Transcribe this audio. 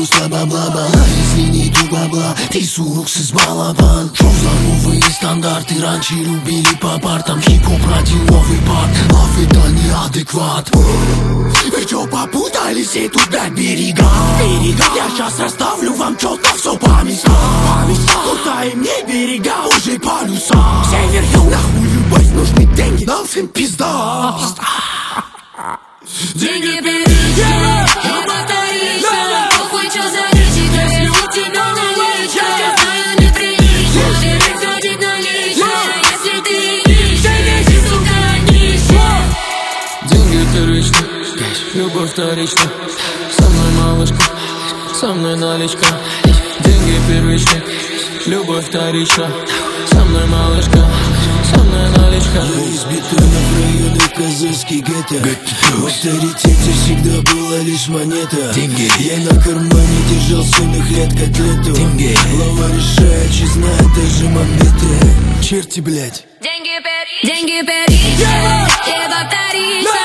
просто бабла-бала. Если нету бабла, ты суроксыз балабан. Что за новые стандарты? Раньше любили по партам. Хип-хоп родил новый парт. Лав это неадекват. Вы чё попутали все тут, блядь, берега? Я сейчас расставлю вам четко все по местам. Куда им не берега, уже полюса. Север, юг, нахуй любовь, нужны деньги. Нам всем пизда. Деньги перечи, любовь вторична. Похуй, чё за речи, если у тебя наличие. Я знаю, неприлично переходить на личное. Если ты ищешь, сука, нищая. Деньги первичны, любовь вторична. Со мной малышка, со мной наличка. Деньги первичны, любовь вторична. Со мной малышка, со мной наличка. Я из бетонов района казахский гетто. В авторитете всегда была лишь монета. Деньги. Я на кармане держал с юных лет котлету. Деньги. Лава решает, че знает даже моменты. Черти, блядь. Деньги перечи, любовь вторична.